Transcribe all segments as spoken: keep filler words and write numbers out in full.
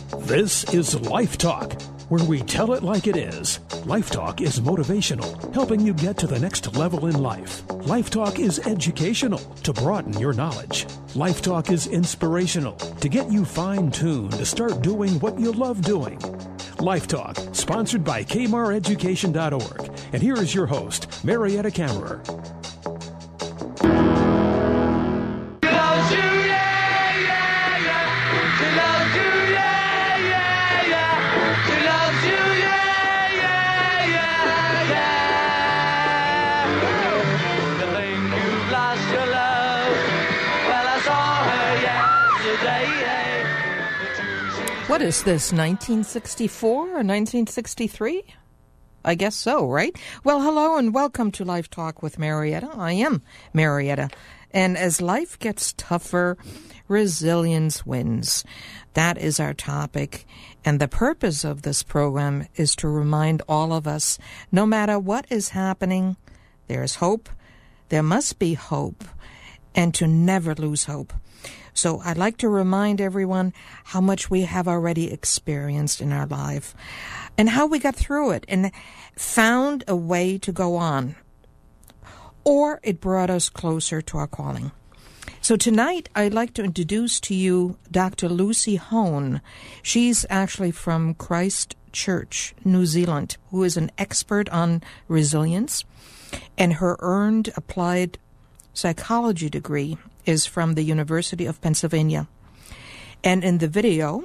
This is Life Talk, where we tell it like it is. Life Talk is motivational, helping you get to the next level in life. Life Talk is educational, to broaden your knowledge. Life Talk is inspirational, to get you fine-tuned to start doing what you love doing. Life Talk, sponsored by K M A R education dot org. And here is your host, Marietta Kammerer. What is this, nineteen sixty-four or nineteen sixty-three? I guess so, right? Well, hello and welcome to Life Talk with Marietta. I am Marietta. And as life gets tougher, resilience wins. That is our topic. And the purpose of this program is to remind all of us, no matter what is happening, there is hope. There must be hope. And to never lose hope. So I'd like to remind everyone how much we have already experienced in our life and how we got through it and found a way to go on. Or it brought us closer to our calling. So tonight I'd like to introduce to you Doctor Lucy Hone. She's actually from Christchurch, New Zealand, who is an expert on resilience, and her earned applied psychology degree is from the University of Pennsylvania. And in the video,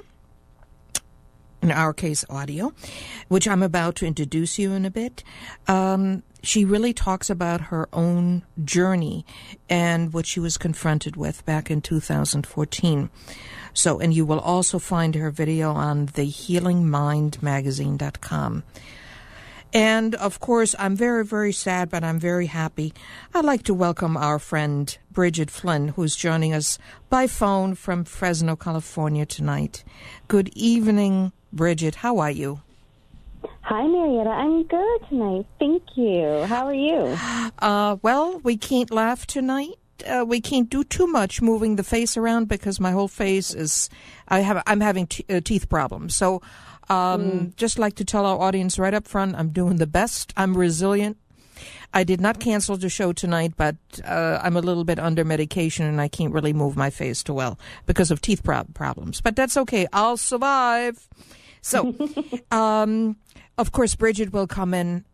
in our case audio, which I'm about to introduce you in a bit, um, she really talks about her own journey and what she was confronted with back in two thousand fourteen. So, and you will also find her video on the healing mind magazine dot com. And, of course, I'm very, very sad, but I'm very happy. I'd like to welcome our friend Bridget Flynn, who's joining us by phone from Fresno, California tonight. Good evening, Bridget. How are you? Hi, Marietta. I'm good tonight. Thank you. How are you? Uh, well, we can't laugh tonight. Uh, we can't do too much moving the face around because my whole face is, I have, I'm having t- uh, teeth problems. So, Um, mm. just like to tell our audience right up front, I'm doing the best. I'm resilient. I did not cancel the show tonight, but uh, I'm a little bit under medication and I can't really move my face too well because of teeth pro- problems. But that's okay. I'll survive. So, um, of course, Bridget will come in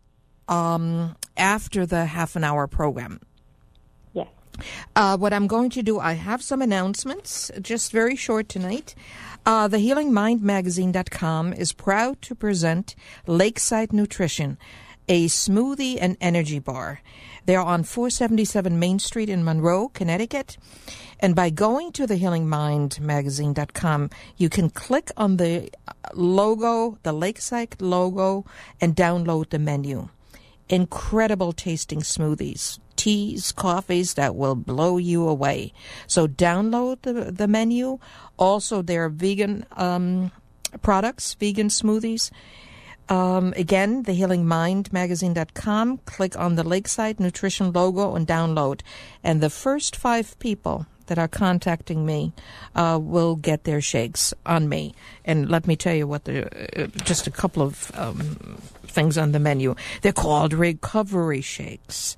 um, after the half an hour program. Yes. Uh, what I'm going to do, I have some announcements, just very short tonight. Uh, the healing mind magazine dot com is proud to present Lakeside Nutrition, a smoothie and energy bar. They're on four seventy-seven Main Street in Monroe, Connecticut. And by going to the healing mind magazine dot com, you can click on the logo, the Lakeside logo, and download the menu. Incredible tasting smoothies, teas, coffees that will blow you away. So download the, the menu. Also, there are vegan um, products, vegan smoothies. Um, again, the healing mind magazine dot com. Click on the Lakeside Nutrition logo and download. And the first five people that are contacting me uh, will get their shakes on me. And let me tell you what the uh, just a couple of um, things on the menu. They're called recovery shakes.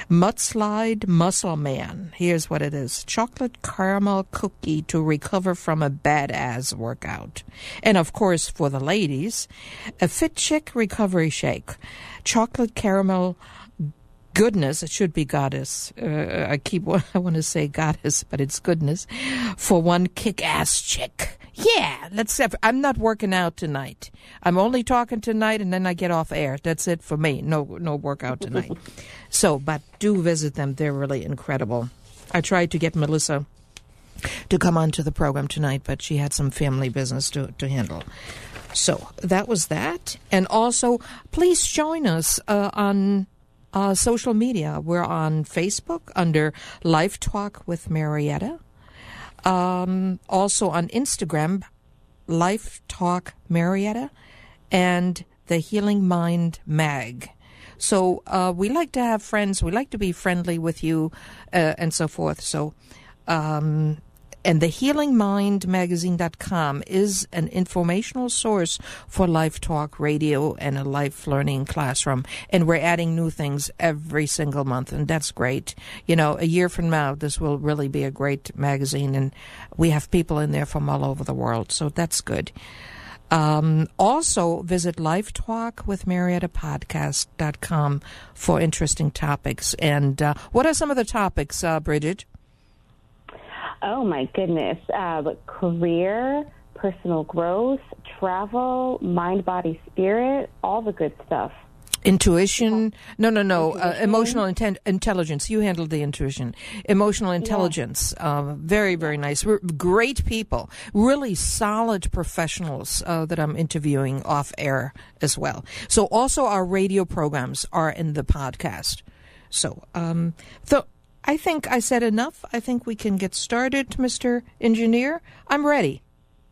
Mudslide Muscle Man. Here's what it is. Chocolate caramel cookie to recover from a badass workout. And, of course, for the ladies, a Fit Chick recovery shake. Chocolate caramel goodness, it should be goddess. Uh, I keep, I want to say goddess, but it's goodness. For one kick-ass chick. Yeah, let's have, I'm not working out tonight. I'm only talking tonight and then I get off air. That's it for me. No, no workout tonight. So, but do visit them. They're really incredible. I tried to get Melissa to come onto the program tonight, but she had some family business to, to handle. So that was that. And also, please join us uh, on Uh, social media. We're on Facebook under Life Talk with Marietta. Um, also on Instagram, Life Talk Marietta, and the Healing Mind Mag. So uh, we like to have friends. We like to be friendly with you uh, and so forth. So um, And the healing mind magazine dot com is an informational source for Life Talk Radio and a life learning classroom. And we're adding new things every single month, and that's great. You know, a year from now, this will really be a great magazine, and we have people in there from all over the world, so that's good. Um, also, visit Life Talk with Marietta Podcast dot com for interesting topics. And uh, what are some of the topics, uh, Bridget? Oh, my goodness. Uh, career, personal growth, travel, mind, body, spirit, all the good stuff. Intuition. No, no, no. Uh, emotional inten- intelligence. You handled the intuition. Emotional intelligence. Yeah. Uh, very, very nice. We're great people. Really solid professionals uh, that I'm interviewing off air as well. So also our radio programs are in the podcast. So, um, so I think I said enough. I think we can get started, Mister Engineer. I'm ready.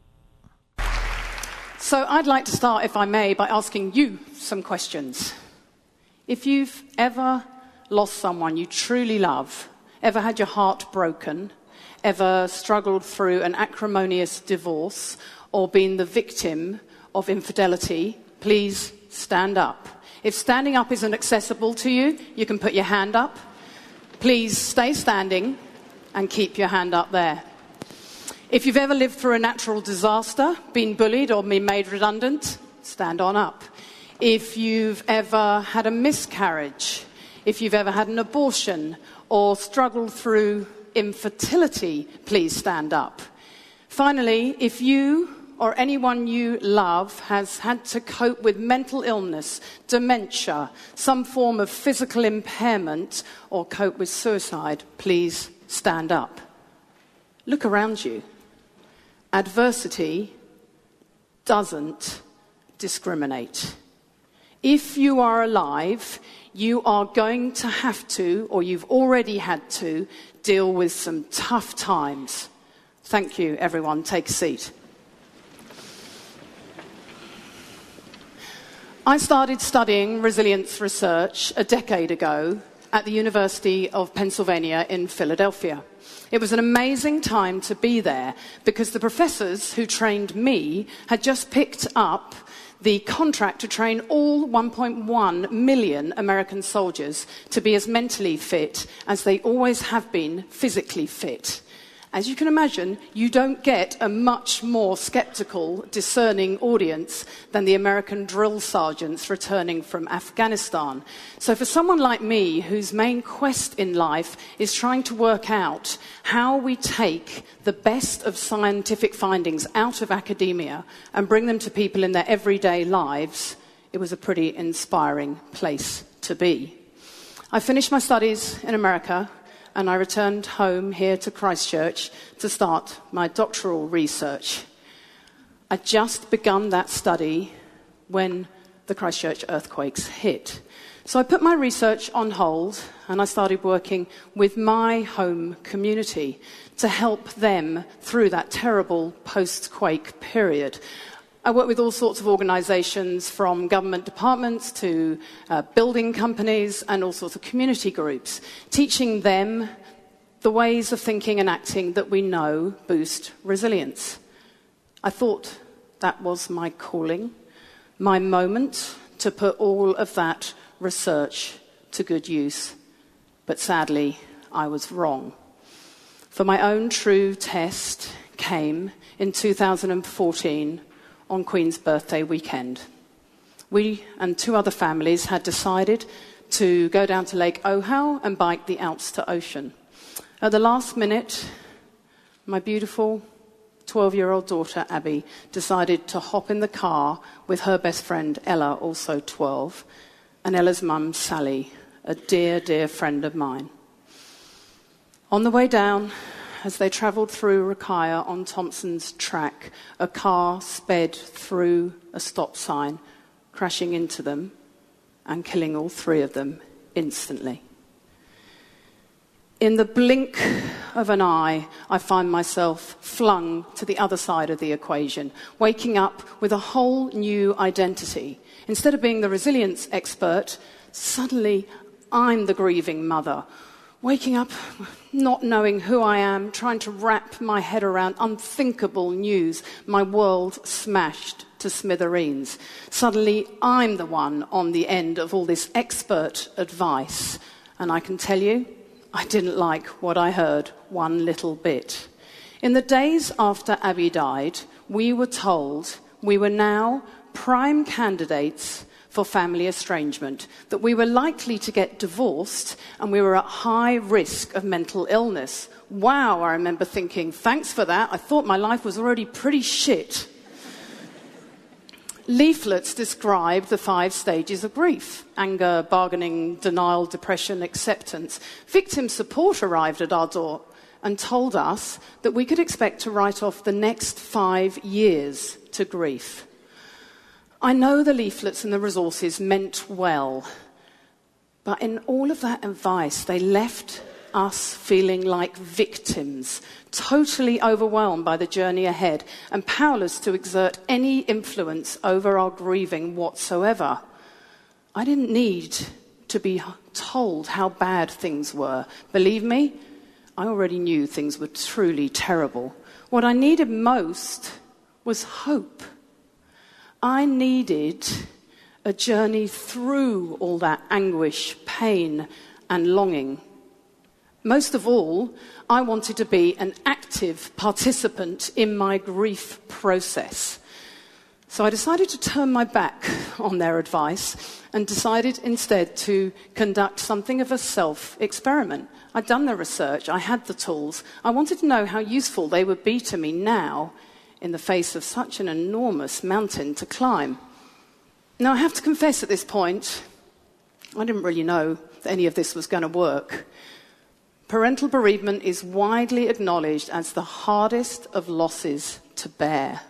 So I'd like to start, if I may, by asking you some questions. If you've ever lost someone you truly love, ever had your heart broken, ever struggled through an acrimonious divorce, or been the victim of infidelity, please stand up. If standing up isn't accessible to you, you can put your hand up. Please stay standing and keep your hand up there. If you've ever lived through a natural disaster, been bullied or been made redundant, stand on up. If you've ever had a miscarriage, if you've ever had an abortion or struggled through infertility, please stand up. Finally, if you or anyone you love has had to cope with mental illness, dementia, some form of physical impairment, or cope with suicide, please stand up. Look around you. Adversity doesn't discriminate. If you are alive, you are going to have to, or you've already had to, deal with some tough times. Thank you, everyone. Take a seat. I started studying resilience research a decade ago at the University of Pennsylvania in Philadelphia. It was an amazing time to be there because the professors who trained me had just picked up the contract to train all one point one million American soldiers to be as mentally fit as they always have been physically fit. As you can imagine, you don't get a much more skeptical, discerning audience than the American drill sergeants returning from Afghanistan. So for someone like me, whose main quest in life is trying to work out how we take the best of scientific findings out of academia and bring them to people in their everyday lives, it was a pretty inspiring place to be. I finished my studies in America, and I returned home here to Christchurch to start my doctoral research. I'd just begun that study when the Christchurch earthquakes hit. So I put my research on hold, and I started working with my home community to help them through that terrible post-quake period. I work with all sorts of organisations, from government departments to uh, building companies and all sorts of community groups, teaching them the ways of thinking and acting that we know boost resilience. I thought that was my calling, my moment to put all of that research to good use. But sadly, I was wrong. For my own true test came in two thousand fourteen, on Queen's birthday weekend. We and two other families had decided to go down to Lake Ohau and bike the Alps to Ocean. At the last minute, my beautiful twelve-year-old daughter, Abby, decided to hop in the car with her best friend, Ella, also twelve, and Ella's mum, Sally, a dear, dear friend of mine. On the way down, as they travelled through Rakaia on Thompson's track, a car sped through a stop sign, crashing into them and killing all three of them instantly. In the blink of an eye, I find myself flung to the other side of the equation, waking up with a whole new identity. Instead of being the resilience expert, suddenly I'm the grieving mother, Waking up, not knowing who I am, trying to wrap my head around unthinkable news, my world smashed to smithereens. Suddenly, I'm the one on the end of all this expert advice. And I can tell you, I didn't like what I heard one little bit. In the days after Abby died, we were told we were now prime candidates for family estrangement, that we were likely to get divorced and we were at high risk of mental illness. Wow, I remember thinking, thanks for that. I thought my life was already pretty shit. Leaflets describe the five stages of grief: anger, bargaining, denial, depression, acceptance. Victim support arrived at our door and told us that we could expect to write off the next five years to grief. I know the leaflets and the resources meant well, but in all of that advice, they left us feeling like victims, totally overwhelmed by the journey ahead and powerless to exert any influence over our grieving whatsoever. I didn't need to be told how bad things were. Believe me, I already knew things were truly terrible. What I needed most was hope. I needed a journey through all that anguish, pain, and longing. Most of all, I wanted to be an active participant in my grief process. So I decided to turn my back on their advice and decided instead to conduct something of a self-experiment. I'd done the research, I had the tools. I wanted to know how useful they would be to me now in the face of such an enormous mountain to climb. Now, I have to confess at this point, I didn't really know that any of this was going to work. Parental bereavement is widely acknowledged as the hardest of losses to bear.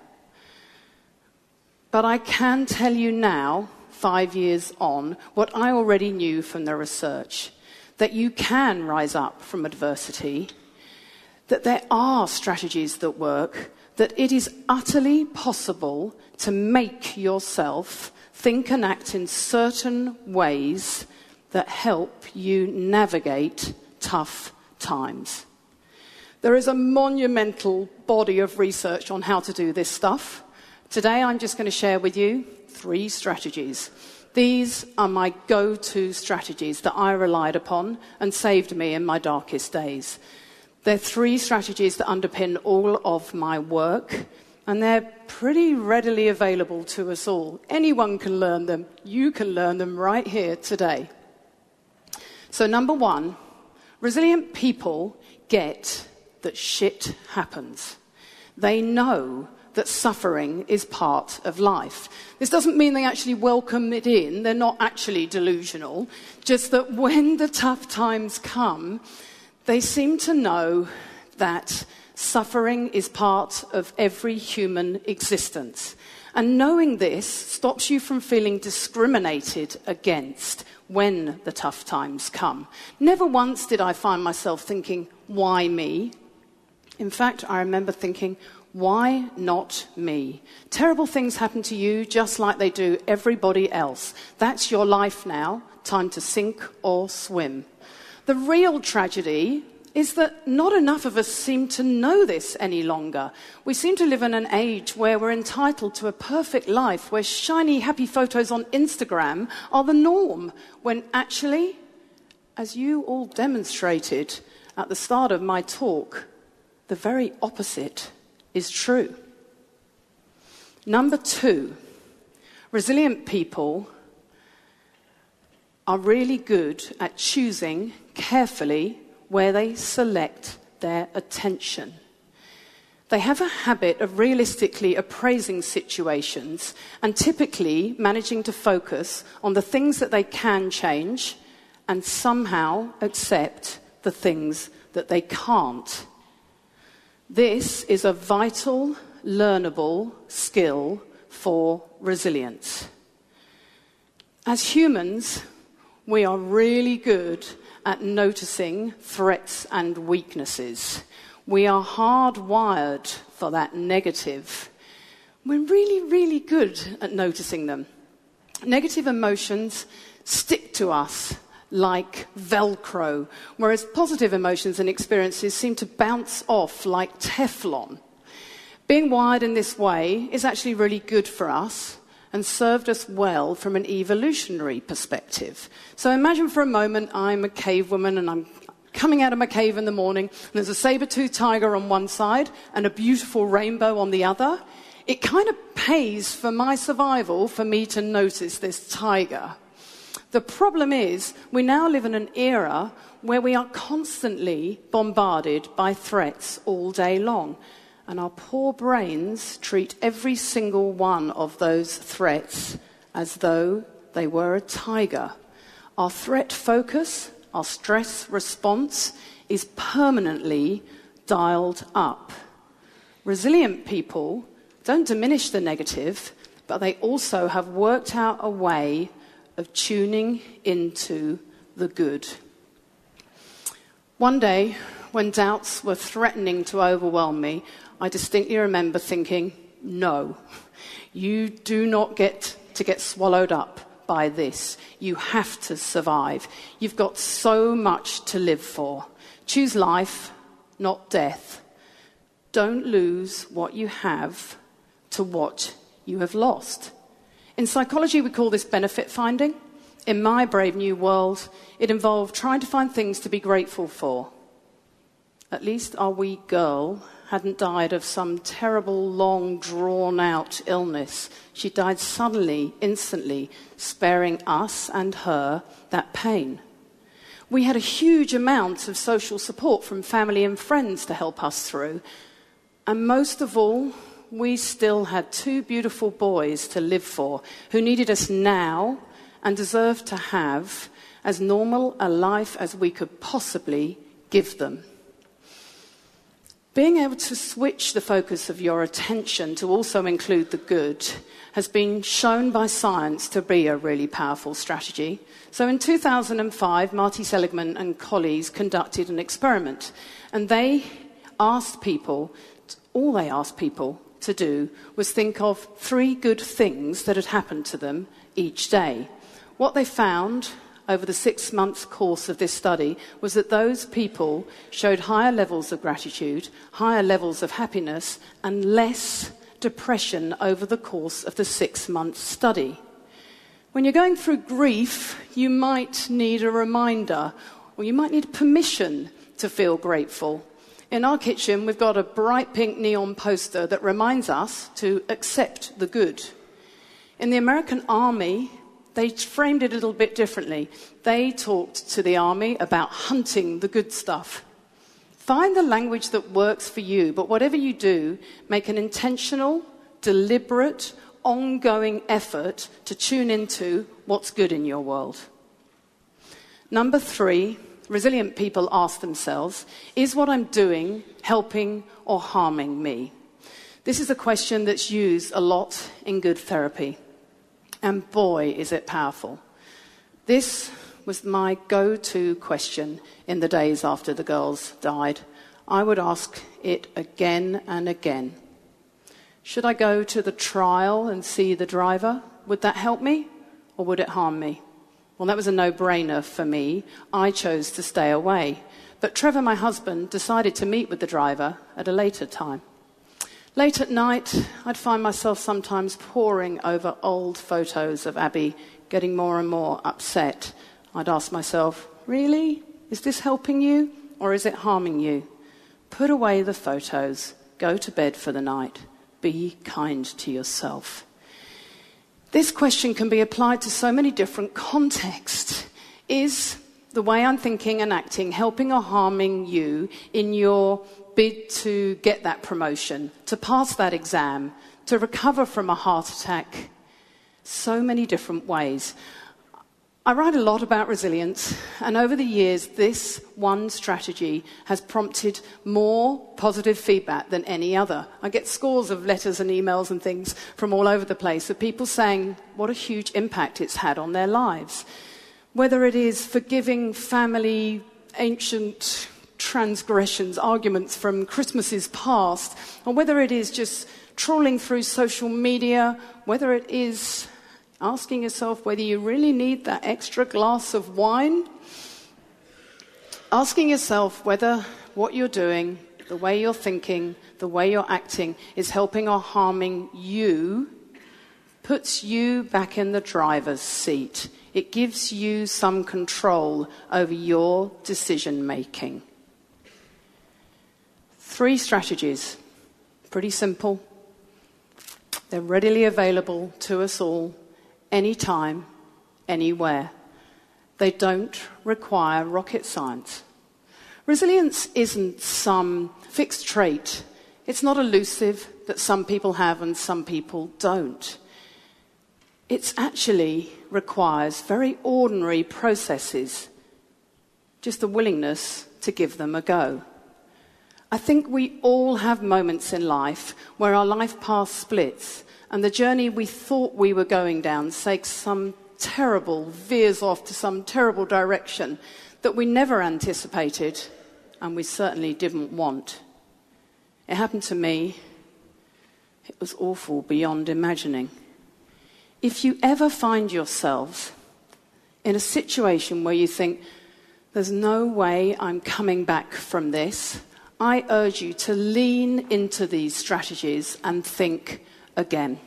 But I can tell you now, five years on, what I already knew from the research, that you can rise up from adversity, that there are strategies that work, that it is utterly possible to make yourself think and act in certain ways that help you navigate tough times. There is a monumental body of research on how to do this stuff. Today I'm just going to share with you three strategies. These are my go-to strategies that I relied upon and saved me in my darkest days. They're three strategies that underpin all of my work, and they're pretty readily available to us all. Anyone can learn them. You can learn them right here today. So number one, resilient people get that shit happens. They know that suffering is part of life. This doesn't mean they actually welcome it in. They're not actually delusional. Just that when the tough times come, they seem to know that suffering is part of every human existence. And knowing this stops you from feeling discriminated against when the tough times come. Never once did I find myself thinking, why me? In fact, I remember thinking, why not me? Terrible things happen to you just like they do everybody else. That's your life now. Time to sink or swim. The real tragedy is that not enough of us seem to know this any longer. We seem to live in an age where we're entitled to a perfect life, where shiny, happy photos on Instagram are the norm, when actually, as you all demonstrated at the start of my talk, the very opposite is true. Number two, resilient people are really good at choosing carefully where they select their attention. They have a habit of realistically appraising situations and typically managing to focus on the things that they can change and somehow accept the things that they can't. This is a vital, learnable skill for resilience. As humans, we are really good at noticing threats and weaknesses. We are hardwired for that negative. We're really, really good at noticing them. Negative emotions stick to us like Velcro, whereas positive emotions and experiences seem to bounce off like Teflon. Being wired in this way is actually really good for us and served us well from an evolutionary perspective. So imagine for a moment I'm a cave woman and I'm coming out of my cave in the morning, and there's a saber-toothed tiger on one side and a beautiful rainbow on the other. It kind of pays for my survival for me to notice this tiger. The problem is, we now live in an era where we are constantly bombarded by threats all day long. And our poor brains treat every single one of those threats as though they were a tiger. Our threat focus, our stress response, is permanently dialed up. Resilient people don't diminish the negative, but they also have worked out a way of tuning into the good. One day, when doubts were threatening to overwhelm me, I distinctly remember thinking, no, you do not get to get swallowed up by this. You have to survive. You've got so much to live for. Choose life, not death. Don't lose what you have to what you have lost. In psychology, we call this benefit finding. In my brave new world, it involved trying to find things to be grateful for. At least our wee girl hadn't died of some terrible, long, drawn-out illness. She died suddenly, instantly, sparing us and her that pain. We had a huge amount of social support from family and friends to help us through. And most of all, we still had two beautiful boys to live for who needed us now and deserved to have as normal a life as we could possibly give them. Being able to switch the focus of your attention to also include the good has been shown by science to be a really powerful strategy. So in two thousand five, Marty Seligman and colleagues conducted an experiment, and they asked people, all they asked people to do was think of three good things that had happened to them each day. What they found over the six-month course of this study was that those people showed higher levels of gratitude, higher levels of happiness, and less depression over the course of the six-month study. When you're going through grief, you might need a reminder, or you might need permission to feel grateful. In our kitchen, we've got a bright pink neon poster that reminds us to accept the good. In the American Army, they framed it a little bit differently. They talked to the army about hunting the good stuff. Find the language that works for you, but whatever you do, make an intentional, deliberate, ongoing effort to tune into what's good in your world. Number three, resilient people ask themselves, is what I'm doing helping or harming me? This is a question that's used a lot in good therapy. And boy, is it powerful. This was my go-to question in the days after the girls died. I would ask it again and again. Should I go to the trial and see the driver? Would that help me, or would it harm me? Well, that was a no-brainer for me. I chose to stay away. But Trevor, my husband, decided to meet with the driver at a later time. Late at night, I'd find myself sometimes poring over old photos of Abby, getting more and more upset. I'd ask myself, really? Is this helping you, or is it harming you? Put away the photos. Go to bed for the night. Be kind to yourself. This question can be applied to so many different contexts. Is the way I'm thinking and acting helping or harming you in your bid to get that promotion, to pass that exam, to recover from a heart attack? So many different ways. I write a lot about resilience, and over the years, this one strategy has prompted more positive feedback than any other. I get scores of letters and emails and things from all over the place of people saying what a huge impact it's had on their lives. Whether it is forgiving family, ancient transgressions, arguments from Christmases past, or whether it is just trawling through social media, whether it is Asking yourself whether you really need that extra glass of wine. Asking yourself whether what you're doing, the way you're thinking, the way you're acting is helping or harming you, puts you back in the driver's seat. It gives you some control over your decision-making. Three strategies. Pretty simple. They're readily available to us all, anytime, anywhere. They don't require rocket science. Resilience isn't some fixed trait. It's not elusive that some people have and some people don't. It actually requires very ordinary processes, just the willingness to give them a go. I think we all have moments in life where our life path splits and the journey we thought we were going down takes some terrible, veers off to some terrible direction that we never anticipated and we certainly didn't want. It happened to me. It was awful beyond imagining. If you ever find yourself in a situation where you think, there's no way I'm coming back from this, I urge you to lean into these strategies and think again.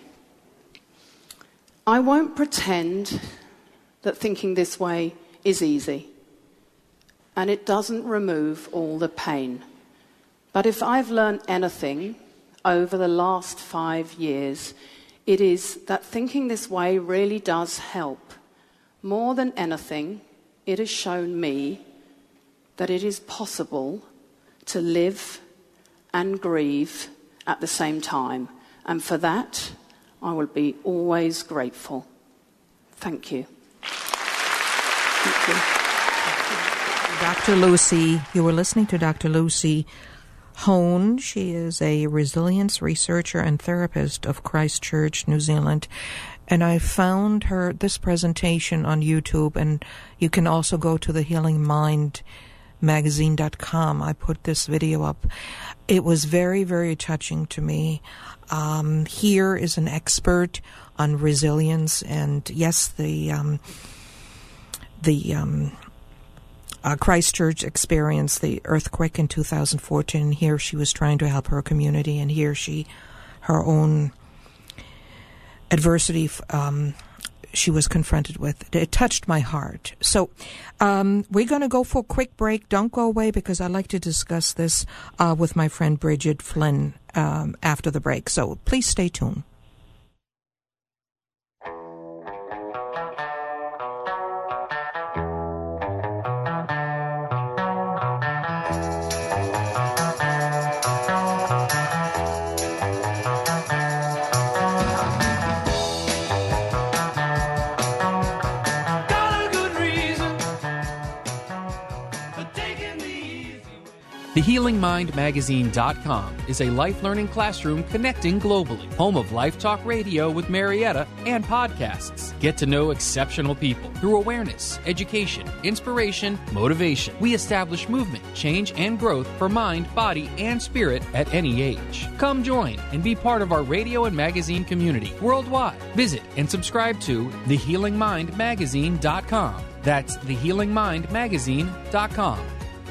I won't pretend that thinking this way is easy, and it doesn't remove all the pain. But if I've learned anything over the last five years, it is that thinking this way really does help. More than anything, it has shown me that it is possible to live and grieve at the same time. And for that, I will be always grateful. Thank you. Thank you. Doctor Lucy, you were listening to Doctor Lucy Hone. She is a resilience researcher and therapist of Christchurch, New Zealand. And I found her, this presentation on YouTube, and you can also go to the healing mind magazine dot com. I put this video up. It was very, very touching to me. Um, here is an expert on resilience, and yes, the um, the um, uh, Christchurch experienced the earthquake in two thousand fourteen. Here she was trying to help her community, and here she, her own adversity um, she was confronted with. It touched my heart. So um, we're going to go for a quick break. Don't go away, because I'd like to discuss this uh, with my friend Bridget Flynn um, after the break. So please stay tuned. The healing mind magazine dot com is a life-learning classroom connecting globally. Home of Life Talk Radio with Marietta and podcasts. Get to know exceptional people through awareness, education, inspiration, motivation. We establish movement, change, and growth for mind, body, and spirit at any age. Come join and be part of our radio and magazine community worldwide. Visit and subscribe to the healing mind magazine dot com. That's the healing mind magazine dot com.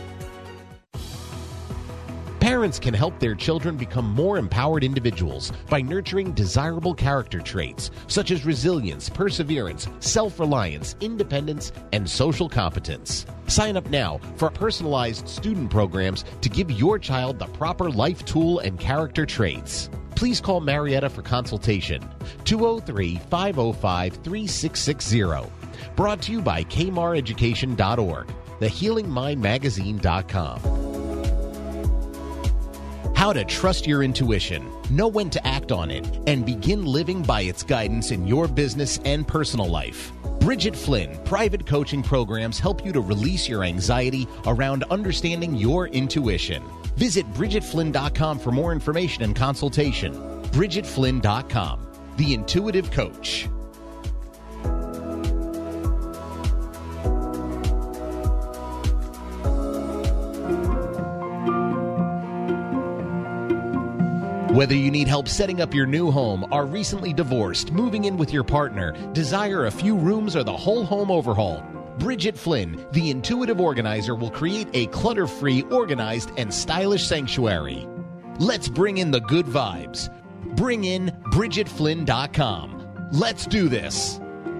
Parents can help their children become more empowered individuals by nurturing desirable character traits such as resilience, perseverance, self-reliance, independence, and social competence. Sign up now for personalized student programs to give your child the proper life tool and character traits. Please call Marietta for consultation. two oh three, five oh five, three six six zero. Brought to you by K M A R education dot org, the healing mind magazine dot com. How to trust your intuition, know when to act on it, and begin living by its guidance in your business and personal life. Bridget Flynn private coaching programs help you to release your anxiety around understanding your intuition. Visit Bridget Flynn dot com for more information and consultation. Bridget Flynn dot com, the intuitive coach. Whether you need help setting up your new home, are recently divorced, moving in with your partner, desire a few rooms, or the whole home overhaul, Bridget Flynn, the intuitive organizer, will create a clutter-free, organized, and stylish sanctuary. Let's bring in the good vibes. Bring in Bridget Flynn dot com. Let's do this.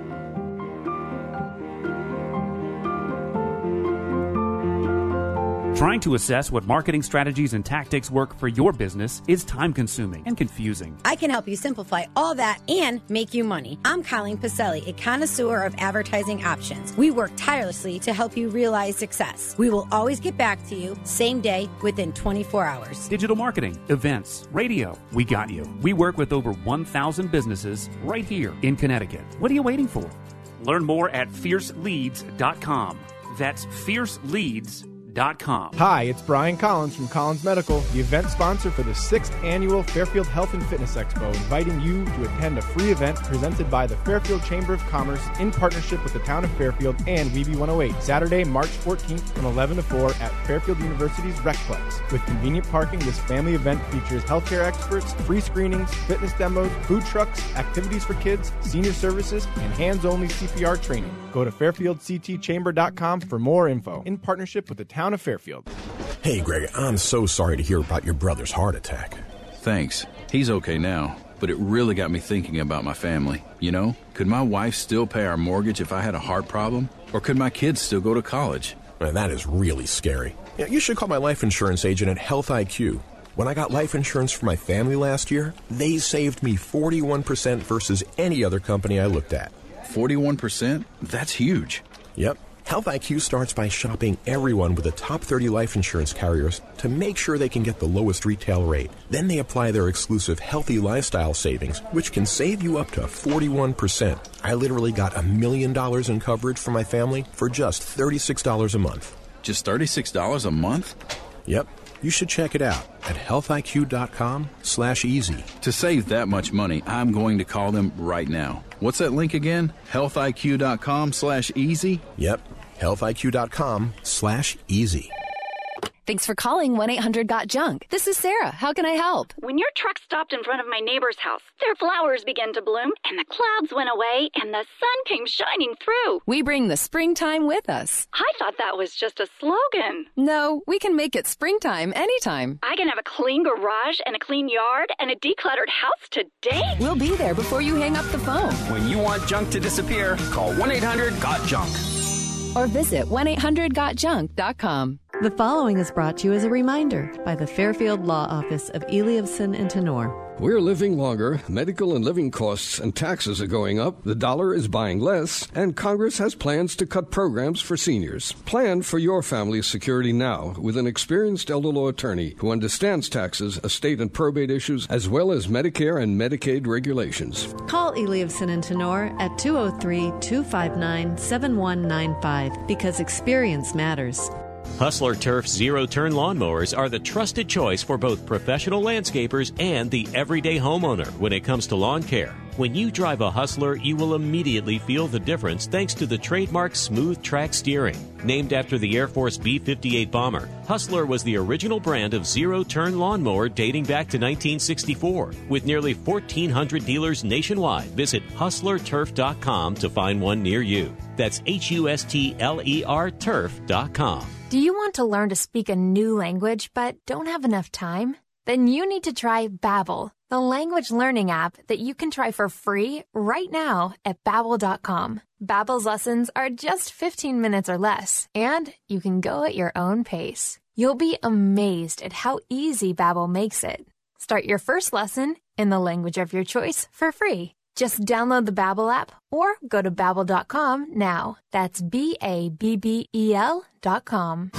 Trying to assess what marketing strategies and tactics work for your business is time-consuming and confusing. I can help you simplify all that and make you money. I'm Colleen Pacelli, a connoisseur of advertising options. We work tirelessly to help you realize success. We will always get back to you same day within twenty-four hours. Digital marketing, events, radio, we got you. We work with over one thousand businesses right here in Connecticut. What are you waiting for? Learn more at fierce leads dot com. That's fierce leads dot com. Com. Hi, it's Brian Collins from Collins Medical, the event sponsor for the sixth Annual Fairfield Health and Fitness Expo, inviting you to attend a free event presented by the Fairfield Chamber of Commerce in partnership with the town of Fairfield and Weeby one oh eight, Saturday, March fourteenth from eleven to four at Fairfield University's Recplex. With convenient parking, this family event features healthcare experts, free screenings, fitness demos, food trucks, activities for kids, senior services, and hands-only C P R training. Go to fairfield c t chamber dot com for more info, in partnership with the town of Fairfield. Hey, Greg, I'm so sorry to hear about your brother's heart attack. Thanks. He's okay now, but it really got me thinking about my family. You know, could my wife still pay our mortgage if I had a heart problem? Or could my kids still go to college? Man, that is really scary. Yeah, you should call my life insurance agent at Health I Q. When I got life insurance for my family last year, they saved me forty-one percent versus any other company I looked at. forty-one percent? That's huge. Yep. Health I Q starts by shopping everyone with the top thirty life insurance carriers to make sure they can get the lowest retail rate. Then they apply their exclusive Healthy Lifestyle Savings, which can save you up to forty-one percent. I literally got a million dollars in coverage for my family for just thirty-six dollars a month. Just thirty-six dollars a month? Yep. You should check it out at health I Q dot com slash easy. To save that much money, I'm going to call them right now. What's that link again? health I Q dot com slash easy? Yep. health I Q dot com slash easy. Thanks for calling one eight hundred got junk. This is Sarah. How can I help? When your truck stopped in front of my neighbor's house, their flowers began to bloom, and the clouds went away, and the sun came shining through. We bring the springtime with us. I thought that was just a slogan. No, we can make it springtime anytime. I can have a clean garage and a clean yard and a decluttered house today. We'll be there before you hang up the phone. When you want junk to disappear, call one eight hundred got junk. Or visit one eight hundred got junk dot com. The following is brought to you as a reminder by the Fairfield Law Office of Eliavson and Tenor. We're living longer, medical and living costs and taxes are going up, the dollar is buying less, and Congress has plans to cut programs for seniors. Plan for your family's security now with an experienced elder law attorney who understands taxes, estate and probate issues, as well as Medicare and Medicaid regulations. Call Eliavson and Tenor at two oh three, two five nine, seven one nine five because experience matters. Hustler Turf zero-turn lawnmowers are the trusted choice for both professional landscapers and the everyday homeowner when it comes to lawn care. When you drive a Hustler, you will immediately feel the difference thanks to the trademark smooth track steering. Named after the Air Force B fifty-eight bomber, Hustler was the original brand of zero-turn lawnmower dating back to nineteen sixty-four. With nearly fourteen hundred dealers nationwide, visit hustler turf dot com to find one near you. That's H U S T L E R turf dot com. Do you want to learn to speak a new language but don't have enough time? Then you need to try Babbel, the language learning app that you can try for free right now at babbel dot com. Babbel's lessons are just fifteen minutes or less, and you can go at your own pace. You'll be amazed at how easy Babbel makes it. Start your first lesson in the language of your choice for free. Just download the Babbel app or go to babbel dot com now. That's B A B B E L dot com.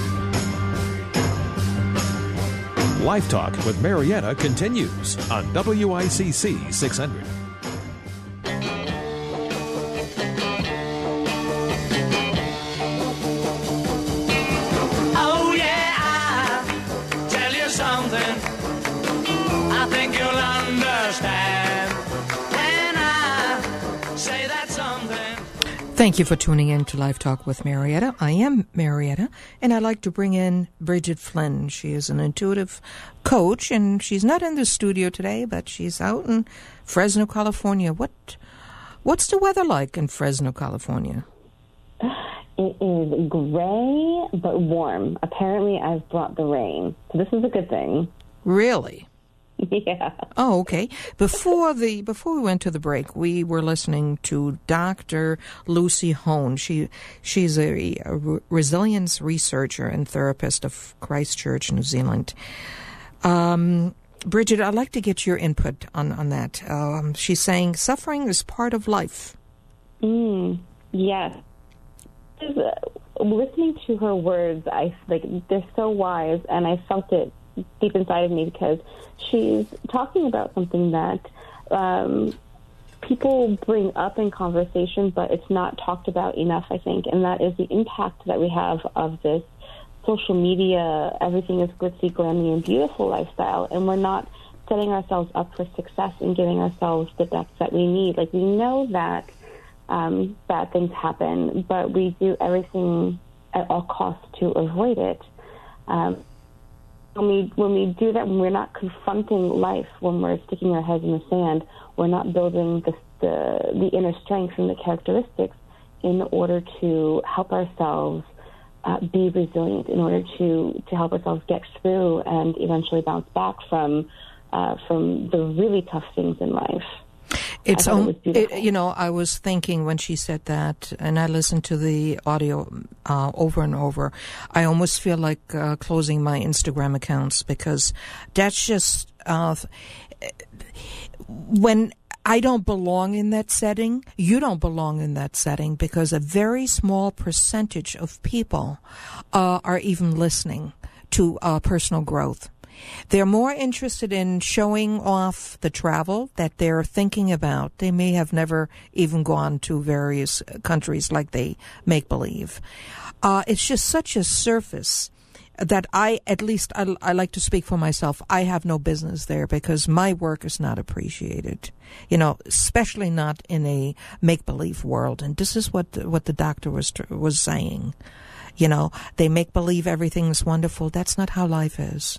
Life Talk with Marietta continues on W I C C six hundred. Oh yeah, I'll tell you something I think you'll understand when I say that something. Thank you for tuning in to Life Talk with Marietta. I am Marietta, and I'd like to bring in Bridget Flynn. She is an intuitive coach, and she's not in the studio today, but she's out in Fresno, California. What, what's the weather like in Fresno, California? It is gray but warm. Apparently, I've brought the rain, so this is a good thing. Really? Yeah. Oh, okay. Before the before we went to the break, we were listening to Doctor Lucy Hone. She she's a, a re- resilience researcher and therapist of Christchurch, New Zealand. Um, Bridget, I'd like to get your input on on that. Um, she's saying suffering is part of life. Mm, yes. Listening to her words, I like they're so wise, and I felt it deep inside of me because she's talking about something that um, people bring up in conversation, but it's not talked about enough, I think, and that is the impact that we have of this social media, everything is glitzy, glammy, and beautiful lifestyle, and we're not setting ourselves up for success and giving ourselves the depth that we need. Like, we know that um, bad things happen, but we do everything at all costs to avoid it. Um, When we when we do that, when we're not confronting life, when we're sticking our heads in the sand, we're not building the the, the inner strength and the characteristics in order to help ourselves uh, be resilient, in order to, to help ourselves get through and eventually bounce back from uh, from the really tough things in life. It's um, it it, you know, I was thinking when she said that, and I listened to the audio uh, over and over, I almost feel like uh, closing my Instagram accounts, because that's just uh, when I don't belong in that setting, you don't belong in that setting, because a very small percentage of people uh, are even listening to uh, personal growth. They're more interested in showing off the travel that they're thinking about. They may have never even gone to various countries like they make believe. Uh, it's just such a surface that I, at least I, I like to speak for myself, I have no business there, because my work is not appreciated, you know, especially not in a make-believe world. And this is what the, what the doctor was was saying. You know, they make believe everything's wonderful. That's not how life is.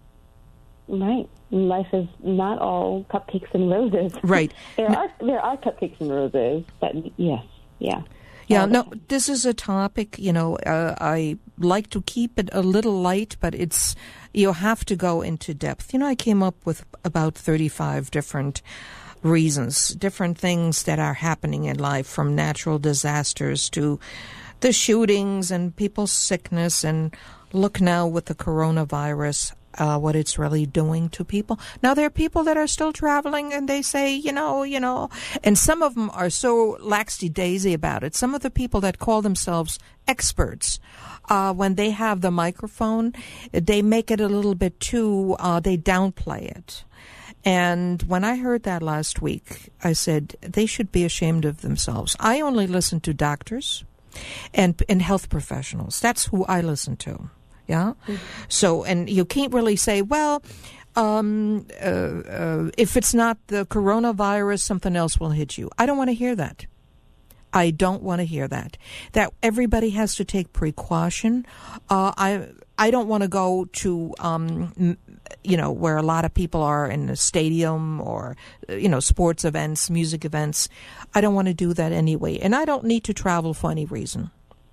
Right. Life is not all cupcakes and roses. Right. there are there are cupcakes and roses, but yes, yeah. Yeah, no, this is a topic, you know, uh, I like to keep it a little light, but it's, you have to go into depth. You know, I came up with about thirty-five different reasons, different things that are happening in life, from natural disasters to the shootings and people's sickness, and look now with the coronavirus, Uh, what it's really doing to people. Now, there are people that are still traveling, and they say, you know, you know, and some of them are so laxy-daisy about it. Some of the people that call themselves experts, uh, when they have the microphone, they make it a little bit too, uh, they downplay it. And when I heard that last week, I said they should be ashamed of themselves. I only listen to doctors and, and health professionals. That's who I listen to. Yeah. Mm-hmm. So, and you can't really say, well, um, uh, uh, if it's not the coronavirus, something else will hit you. I don't want to hear that. I don't want to hear that. That everybody has to take precaution. Uh, I I don't want to go to, um, you know, where a lot of people are in a stadium or, you know, sports events, music events. I don't want to do that anyway. And I don't need to travel for any reason.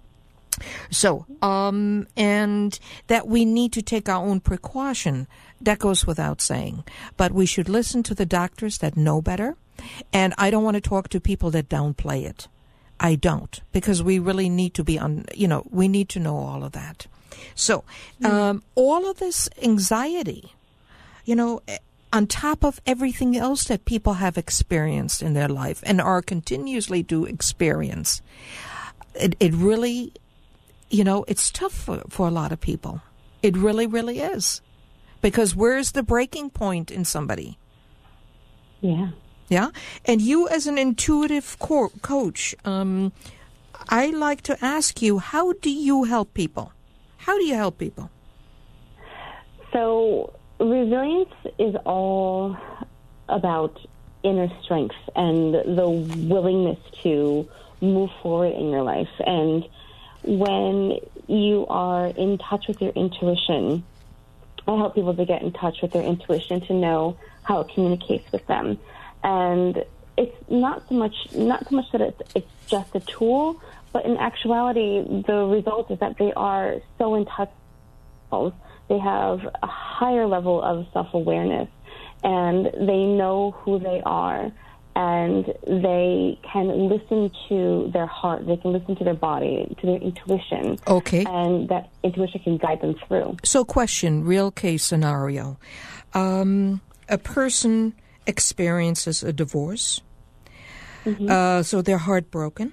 So, um, and that we need to take our own precaution, that goes without saying. But we should listen to the doctors that know better. And I don't want to talk to people that downplay it. I don't, because we really need to be on, you know, we need to know all of that. So, um, all of this anxiety, you know, on top of everything else that people have experienced in their life and are continuously to experience, it, it really, you know, it's tough for, for a lot of people. It really, really is. Because where's the breaking point in somebody? Yeah. Yeah? And you as an intuitive co- coach, um, I like to ask you, how do you help people? How do you help people? So resilience is all about inner strength and the willingness to move forward in your life. And when you are in touch with your intuition, I help people to get in touch with their intuition to know how it communicates with them. And it's not so much not so much that it's, it's just a tool, but in actuality, the result is that they are so in touch with themselves. They have a higher level of self-awareness, and they know who they are, and they can listen to their heart, they can listen to their body, to their intuition. Okay. And that intuition can guide them through. So question, real case scenario. Um, a person experiences a divorce, mm-hmm. uh, so they're heartbroken.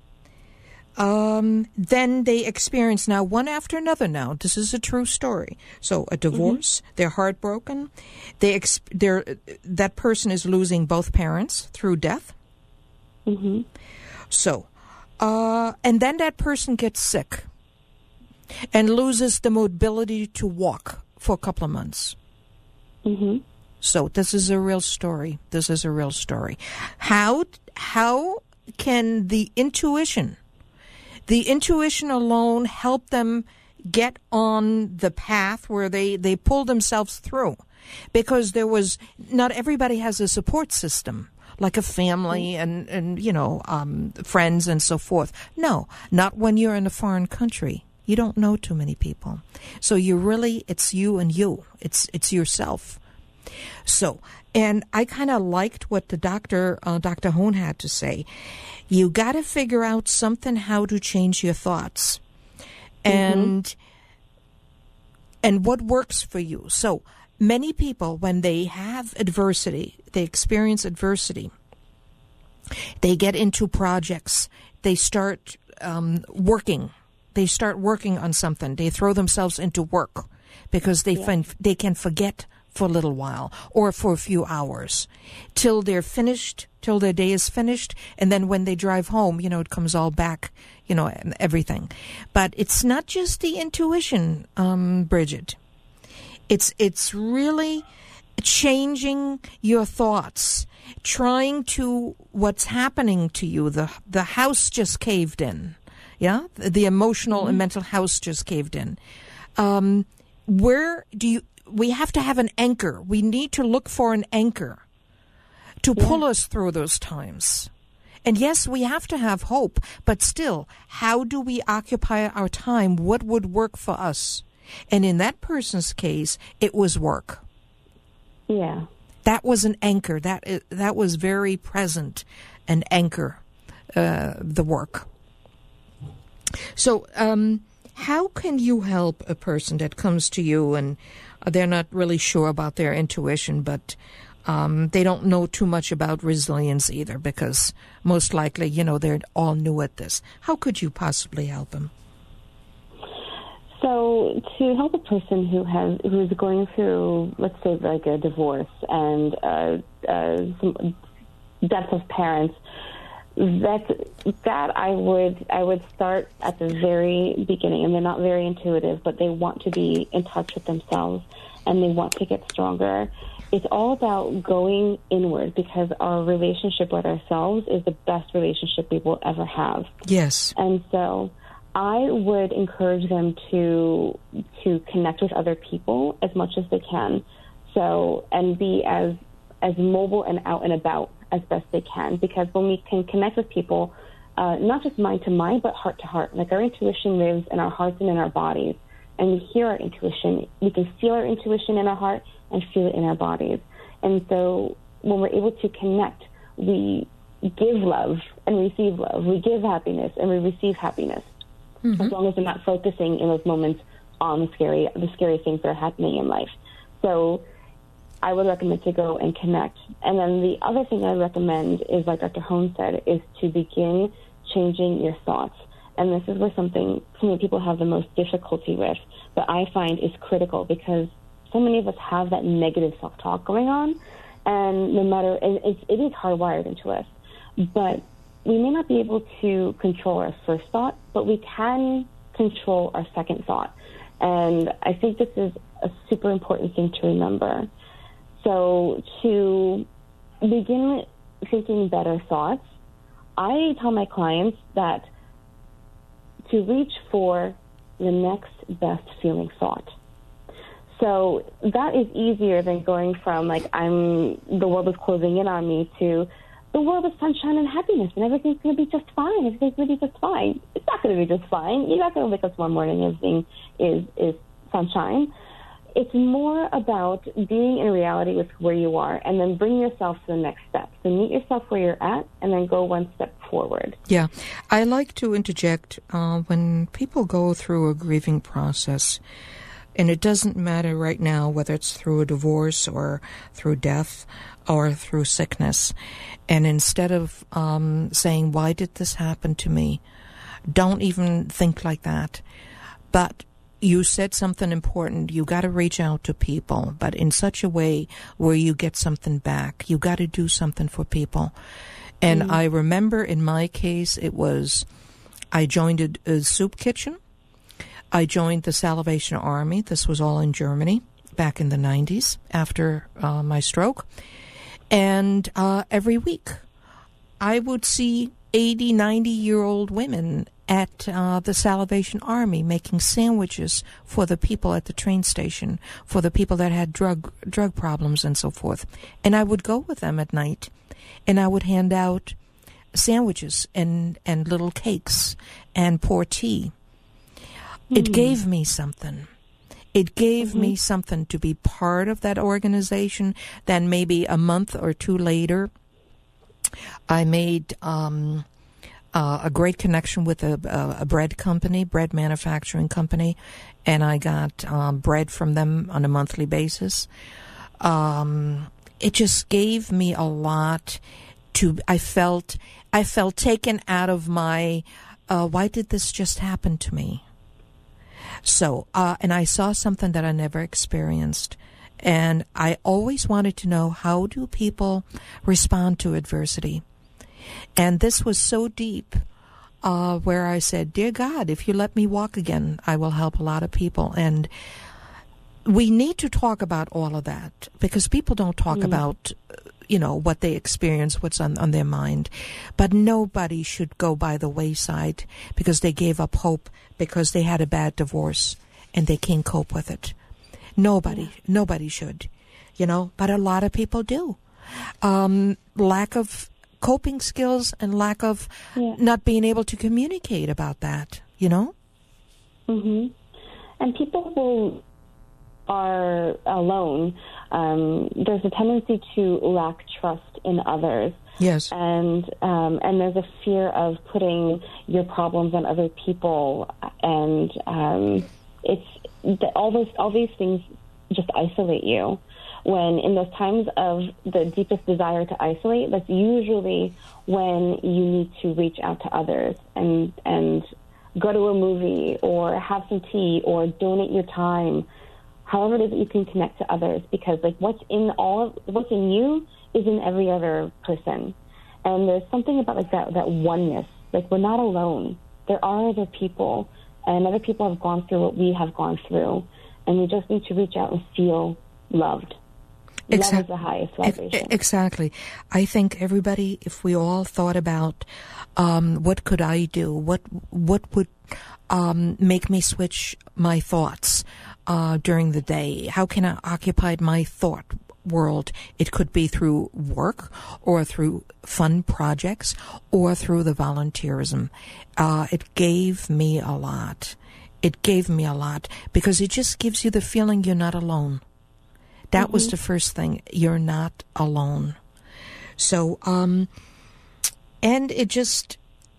Um, then they experience, now one after another now, this is a true story. So a divorce, mm-hmm. they're heartbroken, they ex- they're, that person is losing both parents through death. Mm-hmm. So, uh, and then that person gets sick and loses the mobility to walk for a couple of months. Mm-hmm. So this is a real story. This is a real story. How, how can the intuition The intuition alone helped them get on the path where they, they pull themselves through? Because there was, not everybody has a support system, like a family and, and you know, um, friends and so forth. No, not when you're in a foreign country. You don't know too many people. So you really, it's you and you. It's, it's yourself. So, and I kind of liked what the doctor, uh, Doctor Hone had to say. You got to figure out something how to change your thoughts, and mm-hmm. and what works for you. So many people, when they have adversity, they experience adversity, they get into projects, they start um, working, they start working on something, they throw themselves into work because they yeah. fin- they can forget for a little while or for a few hours till they're finished, till their day is finished. And then when they drive home, you know, it comes all back, you know, and everything. But it's not just the intuition, um, Bridget. It's, it's really changing your thoughts, trying to, what's happening to you. The, the house just caved in. Yeah. The, the emotional mm-hmm. and mental house just caved in. Um, where do you, we have to have an anchor. We need to look for an anchor to yeah. pull us through those times. And yes, we have to have hope, but still, how do we occupy our time? What would work for us? And in that person's case, it was work. Yeah. That was an anchor. That that was very present, an anchor, uh, the work. So, um, how can you help a person that comes to you and they're not really sure about their intuition, but um, they don't know too much about resilience either, because most likely, you know, they're all new at this. How could you possibly help them? So to help a person who has who's going through, let's say, like a divorce and uh, uh, some death of parents, that that I would I would start at the very beginning, and they're not very intuitive, but they want to be in touch with themselves and they want to get stronger. It's all about going inward, because our relationship with ourselves is the best relationship we will ever have. Yes. And so I would encourage them to to connect with other people as much as they can. So, and be as as mobile and out and about as best they can, because when we can connect with people, uh, not just mind to mind, but heart to heart, like our intuition lives in our hearts and in our bodies, and we hear our intuition. We can feel our intuition in our heart and feel it in our bodies. And so when we're able to connect, we give love and receive love. We give happiness and we receive happiness. Mm-hmm. As long as we're not focusing in those moments on the scary, the scary things that are happening in life. So I would recommend to go and connect. And then the other thing I recommend is, like Doctor Hone said, is to begin changing your thoughts. And this is where something so many people have the most difficulty with, but I find is critical, because so many of us have that negative self-talk going on, and no matter, it, it is hardwired into us. But we may not be able to control our first thought, but we can control our second thought. And I think this is a super important thing to remember. So to begin thinking better thoughts. I tell my clients that to reach for the next best feeling thought. So that is easier than going from, like, I'm the world is closing in on me to the world is sunshine and happiness and everything's going to be just fine. Everything's going to be just fine. It's not going to be just fine. You're not going to wake up one morning and everything is, is sunshine. It's more about being in reality with where you are and then bring yourself to the next step. So meet yourself where you're at and then go one step forward. Yeah. I like to interject uh, when people go through a grieving process, and it doesn't matter right now whether it's through a divorce or through death or through sickness. And instead of um, saying, why did this happen to me? Don't even think like that. But you said something important. You got to reach out to people, but in such a way where you get something back. You got to do something for people. And mm. I remember in my case, it was I joined a, a soup kitchen. I joined the Salvation Army. This was all in Germany back in the nineties after uh, my stroke. And uh, every week I would see eighty, ninety-year-old women at uh, the Salvation Army making sandwiches for the people at the train station, for the people that had drug drug problems and so forth. And I would go with them at night, and I would hand out sandwiches and, and little cakes and pour tea. Mm. It gave me something. It gave mm-hmm. me something to be part of that organization. Then maybe a month or two later, I made um, uh, a great connection with a, a, a bread company, bread manufacturing company, and I got um, bread from them on a monthly basis. Um, it just gave me a lot. To I felt I felt taken out of my. Uh, why did this just happen to me? So, uh, and I saw something that I never experienced. And I always wanted to know, how do people respond to adversity? And this was so deep, uh, where I said, dear God, if you let me walk again, I will help a lot of people. And we need to talk about all of that, because people don't talk mm. about, you know, what they experience, what's on, on their mind. But nobody should go by the wayside because they gave up hope because they had a bad divorce and they can't cope with it. Nobody, yeah. nobody should, you know, but a lot of people do. Um, lack of coping skills and lack of yeah. not being able to communicate about that, you know? Mm-hmm. And people who are alone, um, there's a tendency to lack trust in others. Yes. And um, and there's a fear of putting your problems on other people, and um, it's the, all those all these things just isolate you. When in those times of the deepest desire to isolate, that's usually when you need to reach out to others and and go to a movie or have some tea or donate your time, however it is that you can connect to others, because like what's in all of, what's in you is in every other person. And there's something about like that that oneness. Like, we're not alone. There are other people, and other people have gone through what we have gone through, and we just need to reach out and feel loved. Exactly. Love is the highest vibration. Exactly. I think everybody, if we all thought about um, what could I do, what what would um, make me switch my thoughts uh, during the day, how can I occupy my thought world? It could be through work or through fun projects or through the volunteerism. Uh, it gave me a lot. It gave me a lot because it just gives you the feeling you're not alone. That mm-hmm. was the first thing. You're not alone. So, um, and it just,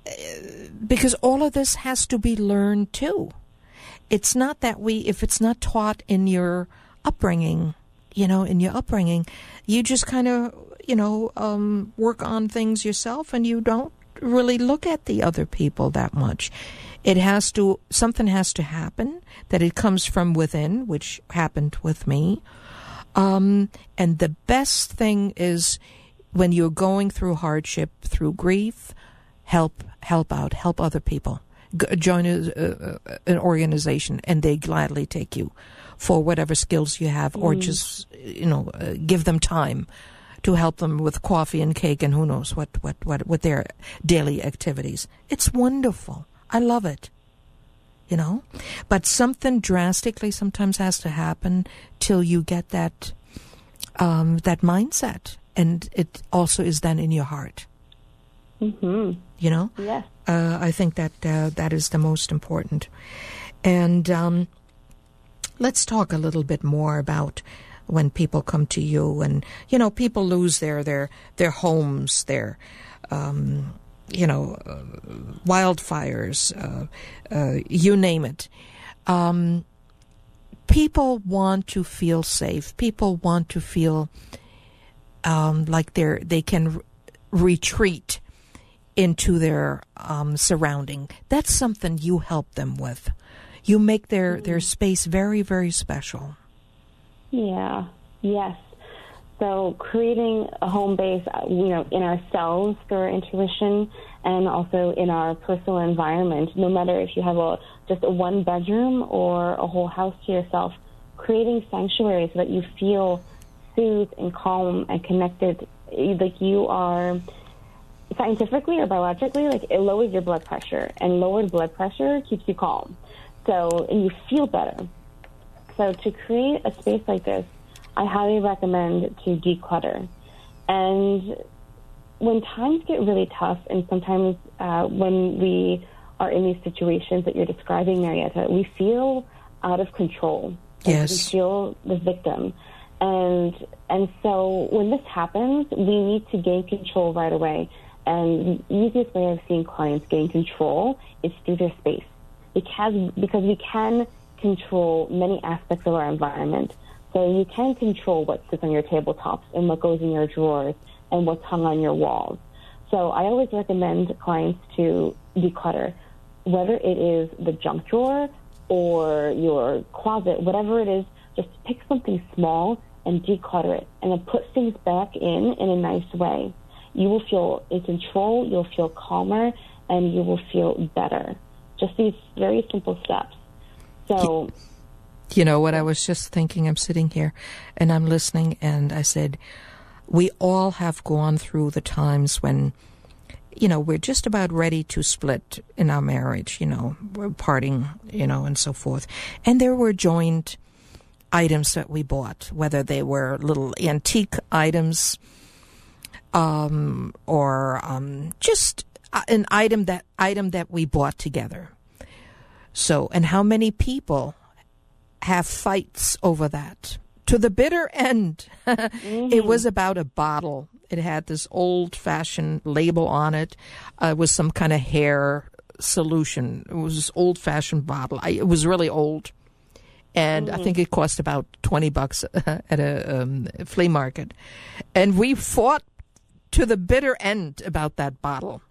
because all of this has to be learned too. It's not that we, if it's not taught in your upbringing, you know, in your upbringing, you just kind of, you know, um, work on things yourself and you don't really look at the other people that much. It has to, something has to happen, that it comes from within, which happened with me. Um, and the best thing is when you're going through hardship, through grief, help, help out, help other people. G- join a, a, an organization and they gladly take you for whatever skills you have, or mm. just, you know, uh, give them time to help them with coffee and cake and who knows what, what, what, what their daily activities. It's wonderful. I love it. You know? But something drastically sometimes has to happen till you get that um, that mindset. And it also is then in your heart. Mm-hmm. You know? Yes. Uh, I think that uh, that is the most important. And um, let's talk a little bit more about when people come to you and, you know, people lose their, their, their homes, their, um, you know, uh, wildfires, uh, uh, you name it. Um, people want to feel safe. People want to feel um, like they're, they can r- retreat into their um, surrounding. That's something you help them with. You make their, their space very, very special. Yeah, yes. So creating a home base, you know, in ourselves for intuition and also in our personal environment, no matter if you have a just a one bedroom or a whole house to yourself, creating sanctuary so that you feel soothed and calm and connected, like you are scientifically or biologically, like it lowers your blood pressure, and lowered blood pressure keeps you calm. So, and you feel better. So to create a space like this, I highly recommend to declutter. And when times get really tough, and sometimes uh, when we are in these situations that you're describing, Marietta, we feel out of control. Yes. We feel the victim. And and so when this happens, we need to gain control right away. And the easiest way I've seen clients gain control is through their space. Because, because we can control many aspects of our environment. So you can control what sits on your tabletops and what goes in your drawers and what's hung on your walls. So I always recommend clients to declutter, whether it is the junk drawer or your closet, whatever it is, just pick something small and declutter it and then put things back in in a nice way. You will feel in control, you'll feel calmer, and you will feel better. Just these very simple steps. So, you know what I was just thinking? I'm sitting here and I'm listening, and I said, we all have gone through the times when, you know, we're just about ready to split in our marriage, you know, we're parting, you know, and so forth. And there were joined items that we bought, whether they were little antique items um, or um, just an item that item that we bought together. So, and how many people have fights over that to the bitter end? Mm-hmm. It was about a bottle. It had this old-fashioned label on it. Uh, it was some kind of hair solution. It was this old-fashioned bottle. I, it was really old, and mm-hmm. I think it cost about twenty bucks at a um, flea market. And we fought to the bitter end about that bottle.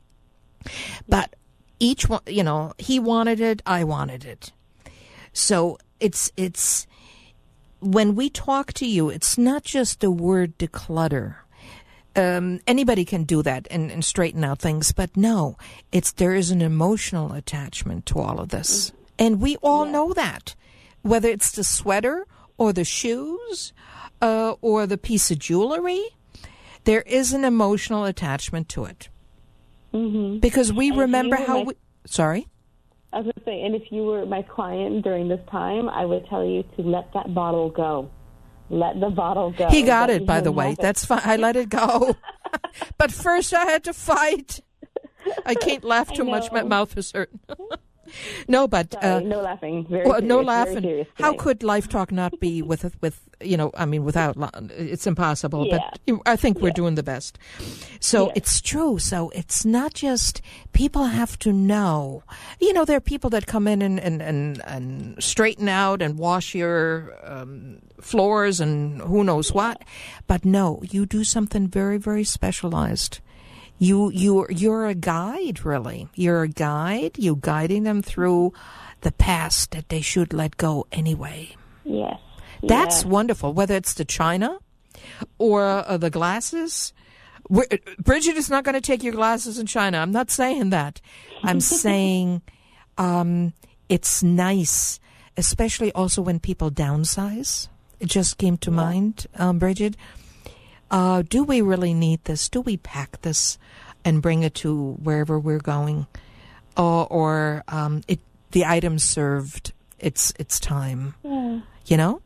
But each one, you know, he wanted it, I wanted it. So it's it's when we talk to you, it's not just the word declutter. Um, anybody can do that and, and straighten out things, but no, it's there is an emotional attachment to all of this, mm-hmm. and we all yeah. know that, whether it's the sweater or the shoes uh, or the piece of jewelry, there is an emotional attachment to it. Mm-hmm. Because we and remember how my, we... Sorry? I was going to say, and if you were my client during this time, I would tell you to let that bottle go. Let the bottle go. He got it, by the way. It. That's fine. I let it go. But first I had to fight. I can't laugh too much. My mouth is hurting. No, but Sorry, uh, no laughing. Very well, serious, no laughing. Very How could Life Talk not be with with you know? I mean, without it's impossible. Yeah. But I think we're yeah. doing the best. So yeah. it's true. So it's not just people have to know. You know, there are people that come in and and and, and straighten out and wash your um, floors and who knows what. But no, you do something very very specialized. You you you're a guide, really. You're a guide. You're guiding them through the past that they should let go anyway. Yes, that's yes. wonderful. Whether it's the china or uh, the glasses, We're, Bridget is not going to take your glasses and china. I'm not saying that. I'm saying um, it's nice, especially also when people downsize. It just came to yeah. mind, um, Bridget. uh, do we really need this? Do we pack this and bring it to wherever we're going? Or, or um, it the item served its its time? Yeah. You know?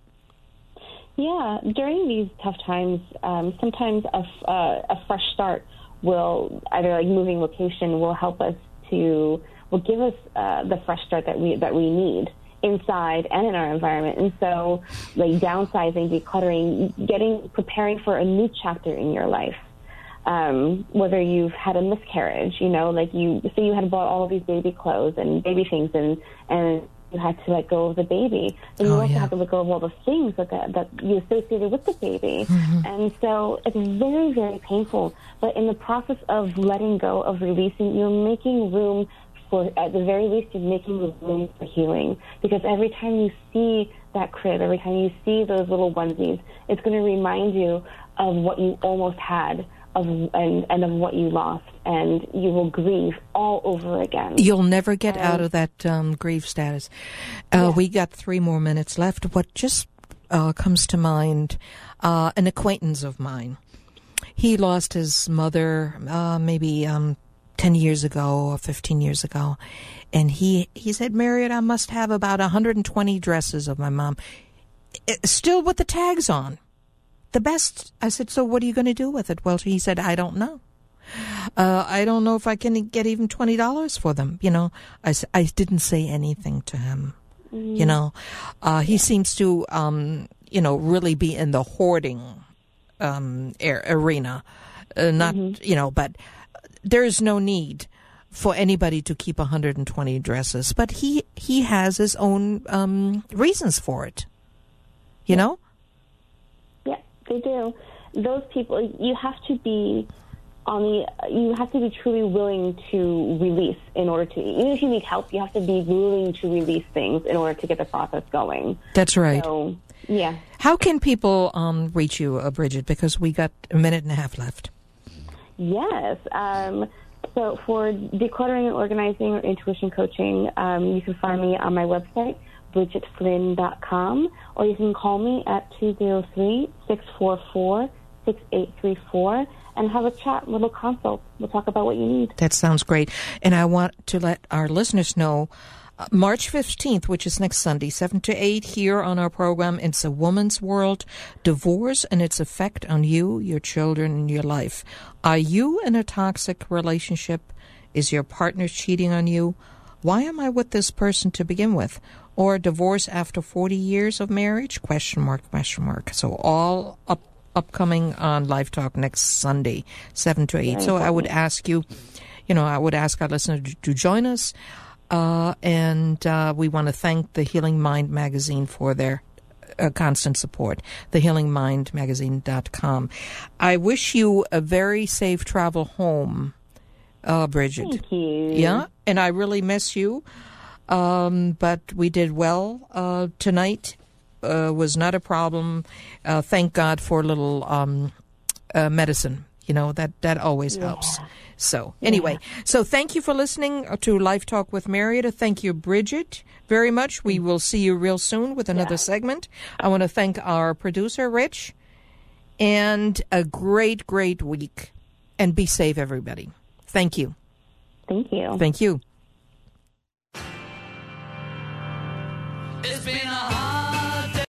Yeah. During these tough times, um, sometimes a, f- uh, a fresh start will, either like moving location, will help us to, will give us uh, the fresh start that we that we need inside and in our environment. And so, like downsizing, decluttering, getting, preparing for a new chapter in your life. Um, whether you've had a miscarriage, you know, like you, say you had bought all of these baby clothes and baby things, and, and you had to let go of the baby. And you oh, also yeah. have to let go of all the things that, that, that you associated with the baby. Mm-hmm. And so it's very, very painful. But in the process of letting go, of releasing, you're making room for, at the very least, you're making room for healing. Because every time you see that crib, every time you see those little onesies, it's going to remind you of what you almost had, of and, and of what you lost, and you will grieve all over again. You'll never get and, out of that um, grief status. Uh, yeah. We got three more minutes left. What just uh, comes to mind, uh, an acquaintance of mine. He lost his mother uh, maybe um, ten years ago or fifteen years ago, and he, he said, Marriott, I must have about one hundred twenty dresses of my mom, it, still with the tags on. The best. I said, so what are you going to do with it? Well, he said, I don't know. Uh, I don't know if I can get even twenty dollars for them. You know, I, I didn't say anything to him. Mm. You know, uh, he seems to, um, you know, really be in the hoarding um, air, arena. Uh, not, mm-hmm. you know, but there is no need for anybody to keep one hundred twenty dresses. But he, he has his own um, reasons for it. You yeah. know? They do. Those people, you have to be on the, you have to be truly willing to release in order to, even if you need help, you have to be willing to release things in order to get the process going. That's right. So, yeah. How can people um, reach you, uh, Bridget? Because we got a minute and a half left. Yes. Um, so for decluttering and organizing or intuition coaching, um, you can find me on my website, bridget flynn dot com, or you can call me at two oh three, six four four, six eight three four and have a chat, a little consult. We'll talk about what you need. That sounds great. And I want to let our listeners know, uh, March fifteenth, which is next Sunday, seven to eight, here on our program, It's a Woman's World, Divorce and Its Effect on You, Your Children, and Your Life. Are you in a toxic relationship? Is your partner cheating on you? Why am I with this person to begin with? Or divorce after forty years of marriage? Question mark, question mark. So all up, upcoming on Live Talk next Sunday, seven to eight. So I would ask you, you know, I would ask our listeners to, to join us. Uh, and uh, we want to thank the Healing Mind magazine for their uh, constant support, the healing mind magazine dot com. I wish you a very safe travel home, uh, Bridget. Thank you. Yeah, and I really miss you. Um, but we did well uh, tonight. Uh, was not a problem. Uh, thank God for a little um, uh, medicine. You know, that, that always yeah. helps. So anyway, yeah. so thank you for listening to Life Talk with Marietta. Thank you, Bridget, very much. We will see you real soon with another yeah. segment. I want to thank our producer, Rich, and a great, great week. And be safe, everybody. Thank you. Thank you. Thank you.